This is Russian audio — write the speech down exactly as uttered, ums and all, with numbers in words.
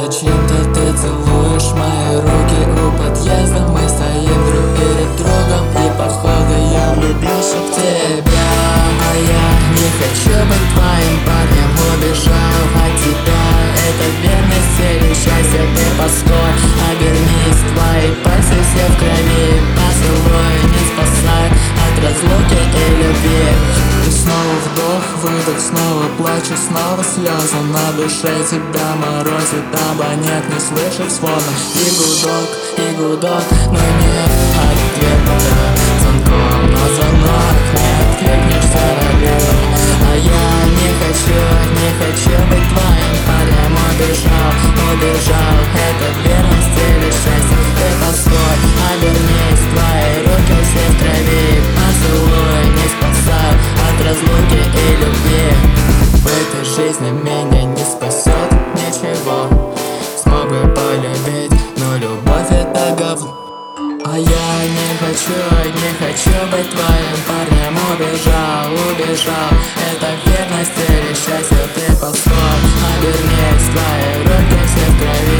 Зачем-то ты целуешь мои руки у подъезда. Мы стоим друг перед другом, и походу я влюбился в тебя. А я не хочу быть твоим парнем, убежал от тебя. Это верность или счастье, ты паской. Обернись, твои пальцы все в крови. Поцелуй не спасает от разлуки и любви. И снова вдох, выдох, снова плачу, снова слезы. На душе тебя морозит, абонент не слышит звона. И гудок, и гудок, но нет ответа звонком на звонок. Не откликнешь все равно. А я не хочу, не хочу быть твоим парнем. Убежал, убежал, это верность или счастье, ты постой. Обернись, твои руки все в крови. Поцелуй не спасает от разлуки и любви. В этой жизни меня не спасет ничего. Смог бы полюбить, но любовь это говно. А я не хочу, не хочу быть твоим парнем. Убежал, убежал, это верность или счастье, ты постой. Обернись, твои руки все в крови.